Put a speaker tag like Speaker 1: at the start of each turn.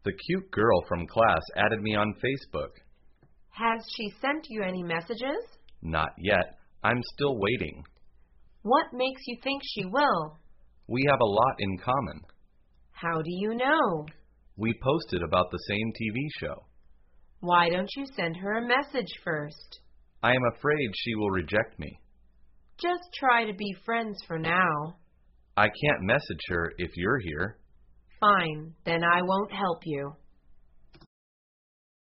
Speaker 1: The cute girl from class added me on Facebook.
Speaker 2: Has she sent you any messages?
Speaker 1: Not yet. I'm still waiting.
Speaker 2: What makes you think she will?
Speaker 1: We have a lot in common.
Speaker 2: How do you know?
Speaker 1: We posted about the same TV show.
Speaker 2: Why don't you send her a message first?
Speaker 1: I am afraid she will reject me.
Speaker 2: Just try to be friends for now.
Speaker 1: I can't message her if you're here.
Speaker 2: Fine, then I won't help you.